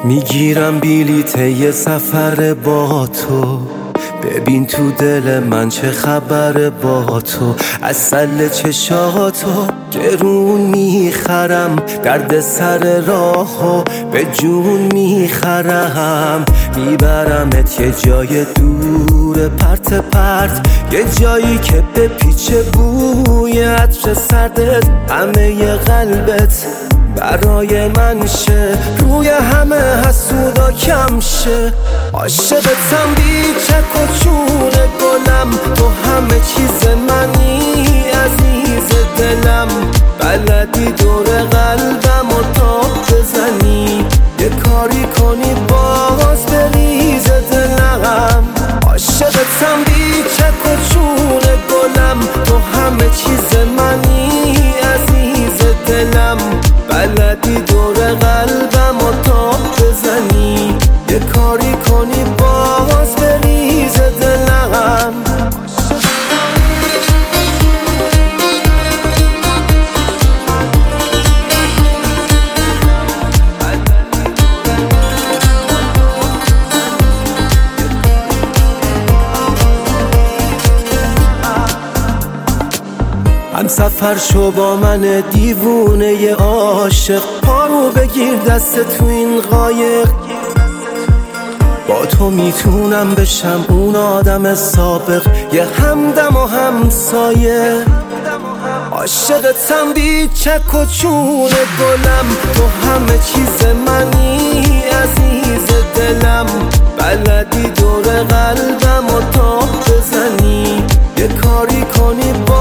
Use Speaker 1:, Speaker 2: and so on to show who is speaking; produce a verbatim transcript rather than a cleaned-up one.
Speaker 1: میگیرم بلیط یه سفر با تو، ببین تو دل من چه خبر با تو. عسل چشاتو گرون میخرم، درد سر راهو به جون میخرم. میبرمت یه جای دور پرت پرت، یه جایی که به پیچ بوی عطر سردت همه ی قلبت برای من شه، روی همه حسودا کم شه. عاشقتم بی چک و چون گلم، تو همه چیز منی عزیز دلم. بلدی دور قلبم و تاب بزنی، یه کاری کنی باز بریز دلم. عاشقتم بی چک و چون گلم، تو همه چیز منی عزیز دلم. بلدی دور قلبم و تاب بزنی، یه کاری کنی باز بریز دلم. هم سفر شو با من دیوونه ی عاشق، پارو بگیر دست تو این قایق. با تو میتونم بشم اون آدم سابق، یه همدم و همسایه. عاشقتم بی چک و چون گلم، تو همه چیز منی عزیز دلم. بلدی دور قلبم و تاب بزنی، یه کاری کنی با